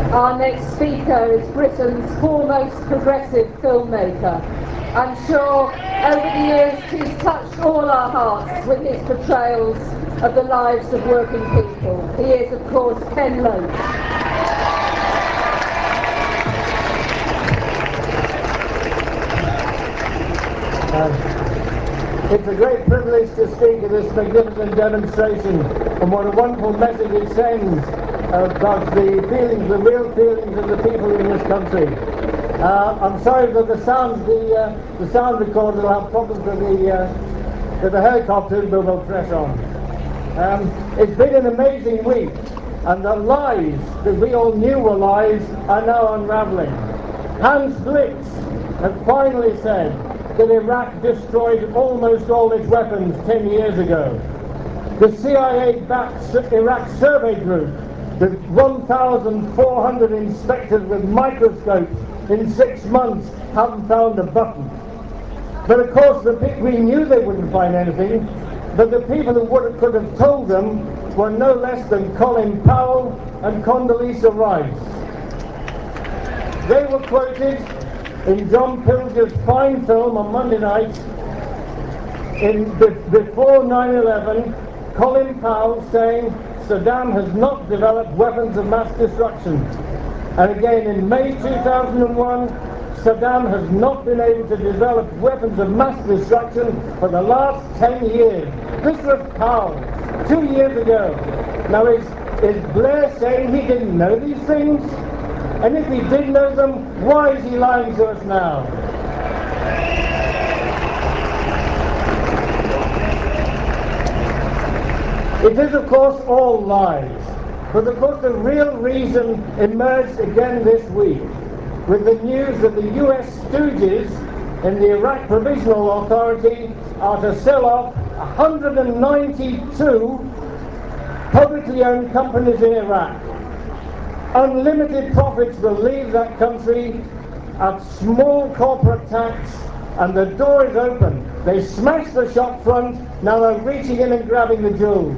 Our next speaker is Britain's foremost progressive filmmaker. I'm sure over the years he's touched all our hearts with his portrayals of the lives of working people. He is, of course, Ken Loach. It's a great privilege to speak at this magnificent demonstration, and what a wonderful message it sends about the feelings, the real feelings of the people in this country. I'm sorry that the sound recorder will have problems with the helicopter, but we'll press on. It's been an amazing week, and the lies that we all knew were lies are now unraveling. Hans Blix has finally said that Iraq destroyed almost all its weapons 10 years ago. The CIA-backed Iraq Survey Group, with 1,400 inspectors with microscopes in 6 months, haven't found a button. But of course, we knew they wouldn't find anything, but the people who could have told them were no less than Colin Powell and Condoleezza Rice. They were quoted in John Pilger's fine film on Monday night, before 9/11, Colin Powell saying Saddam has not developed weapons of mass destruction. And again in May 2001, Saddam has not been able to develop weapons of mass destruction for the last 10 years. This was Powell 2 years ago. Now is Blair saying he didn't know these things? And if he did know them, why is he lying to us now? It is, of course, all lies. But, of course, the real reason emerged again this week with the news that the US stooges in the Iraq Provisional Authority are to sell off 192 publicly owned companies in Iraq. Unlimited profits will leave that country at small corporate tax, and the door is open. They smashed the shop front, now they're reaching in and grabbing the jewels.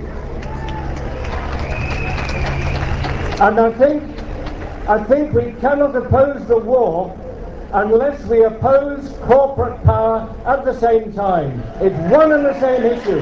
And I think we cannot oppose the war unless we oppose corporate power at the same time. It's one and the same issue.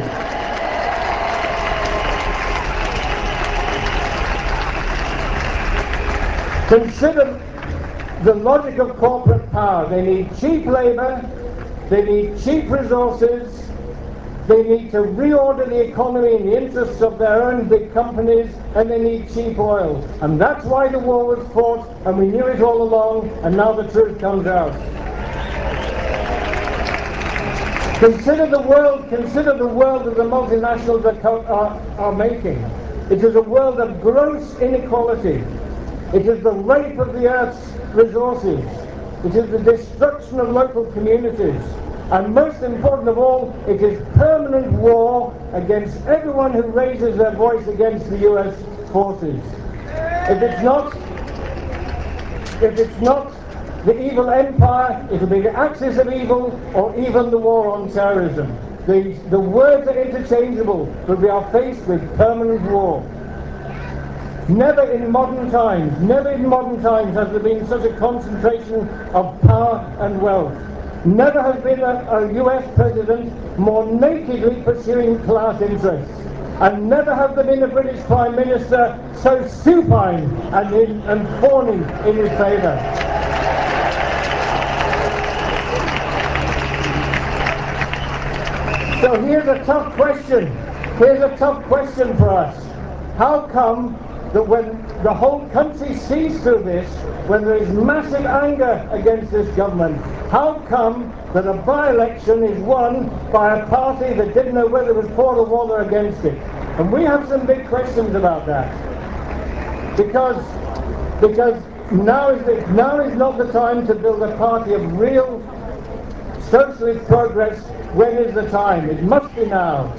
Consider the logic of corporate power. They need cheap labor, they need cheap resources, they need to reorder the economy in the interests of their own big companies, and they need cheap oil. And that's why the war was fought, and we knew it all along, and now the truth comes out. Consider the world that the multinationals are making. It is a world of gross inequality. It is the rape of the earth's resources. It is the destruction of local communities. And most important of all, it is permanent war against everyone who raises their voice against the US forces. If it's not the evil empire, it'll be the axis of evil, or even the war on terrorism. The words are interchangeable, but we are faced with permanent war. Never in modern times has there been such a concentration of power and wealth. Never has been a US president more nakedly pursuing class interests. And never has there been a British Prime Minister so supine and fawning in his favour. So here's a tough question for us. How come that when the whole country sees through this, when there is massive anger against this government, how come that a by-election is won by a party that didn't know whether it was for the war or against it? And we have some big questions about that. Because now is not the time to build a party of real socialist progress. When is the time? It must be now.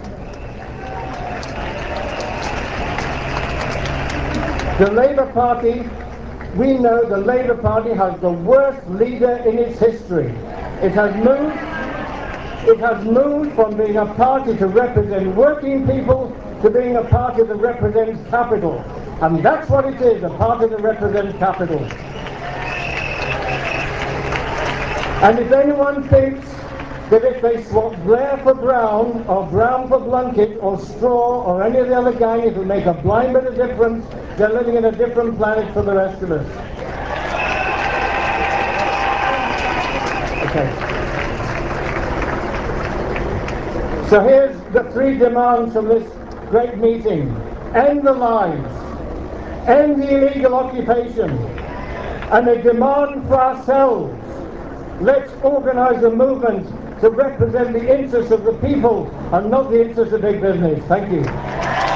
The Labour Party, we know the Labour Party has the worst leader in its history. It has moved from being a party to represent working people to being a party that represents capital. And that's what it is, a party that represents capital. And if anyone thinks that if they swap Blair for Brown, or Brown for Blunkett, or Straw, or any of the other gang, it will make a blind bit of difference, they're living in a different planet from the rest of us. Okay. So here's the three demands from this great meeting. End the lies, end the illegal occupation, and a demand for ourselves. Let's organise a movement to represent the interests of the people and not the interests of big business. Thank you.